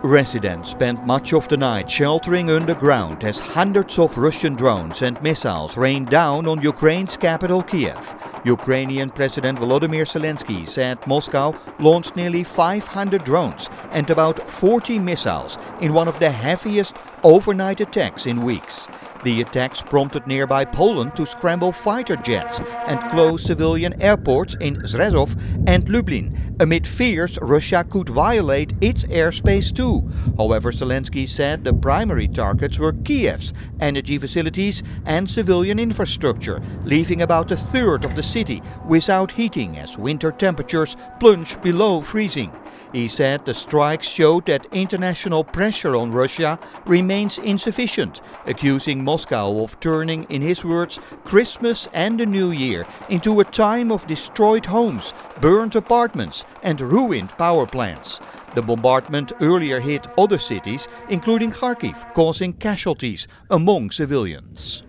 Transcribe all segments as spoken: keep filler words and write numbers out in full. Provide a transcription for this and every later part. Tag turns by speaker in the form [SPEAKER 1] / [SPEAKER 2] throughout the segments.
[SPEAKER 1] Residents spent much of the night sheltering underground as hundreds of Russian drones and missiles rained down on Ukraine's capital Kiev. Ukrainian President Volodymyr Zelensky said Moscow launched nearly five hundred drones and about forty missiles in one of the heaviest overnight attacks in weeks. The attacks prompted nearby Poland to scramble fighter jets and close civilian airports in Zrezov and Lublin, amid fears Russia could violate its airspace too. However, Zelensky said the primary targets were Kiev's energy facilities and civilian infrastructure, leaving about a third of the city without heating as winter temperatures plunge below freezing. He said the strikes showed that international pressure on Russia remains insufficient, accusing Moscow of turning, in his words, Christmas and the New Year into a time of destroyed homes, burned apartments and ruined power plants. The bombardment earlier hit other cities, including Kharkiv, causing casualties among civilians.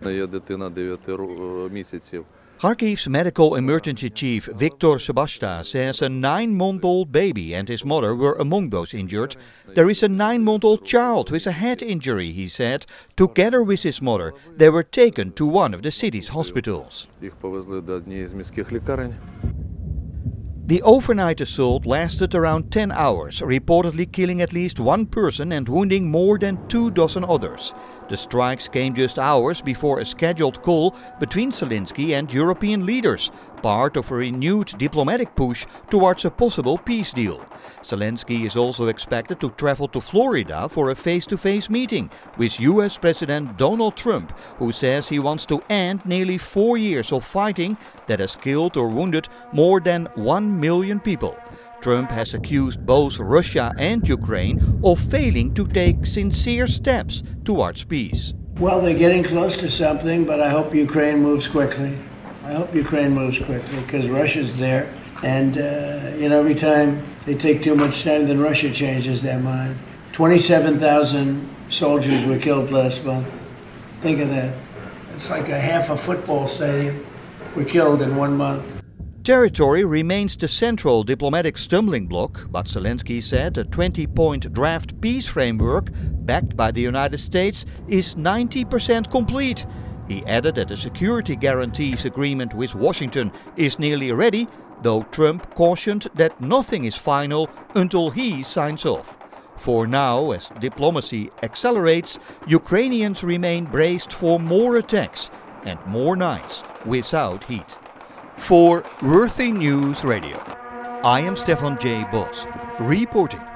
[SPEAKER 1] Kharkiv's medical emergency chief Viktor Sebashta says a nine-month-old baby and his mother were among those injured. There is a nine-month-old child with a head injury, he said. Together with his mother, they were taken to one of the city's hospitals. The overnight assault lasted around ten hours, reportedly killing at least one person and wounding more than two dozen others. The strikes came just hours before a scheduled call between Zelensky and European leaders, part of a renewed diplomatic push towards a possible peace deal. Zelensky is also expected to travel to Florida for a face-to-face meeting with U S President Donald Trump, who says he wants to end nearly four years of fighting that has killed or wounded more than one million people. Trump has accused both Russia and Ukraine of failing to take sincere steps towards peace.
[SPEAKER 2] Well, they're getting close to something, but I hope Ukraine moves quickly. I hope Ukraine moves quickly because Russia's there. And, uh, you know, every time they take too much time, then Russia changes their mind. twenty-seven thousand soldiers were killed last month. Think of that. It's like a half a football stadium were killed in one month.
[SPEAKER 1] Territory remains the central diplomatic stumbling block, but Zelensky said a twenty-point draft peace framework, backed by the United States, is ninety percent complete. He added that the security guarantees agreement with Washington is nearly ready, though Trump cautioned that nothing is final until he signs off. For now, as diplomacy accelerates, Ukrainians remain braced for more attacks and more nights without heat. For Worthy News Radio, I am Stefan J. Bos, reporting.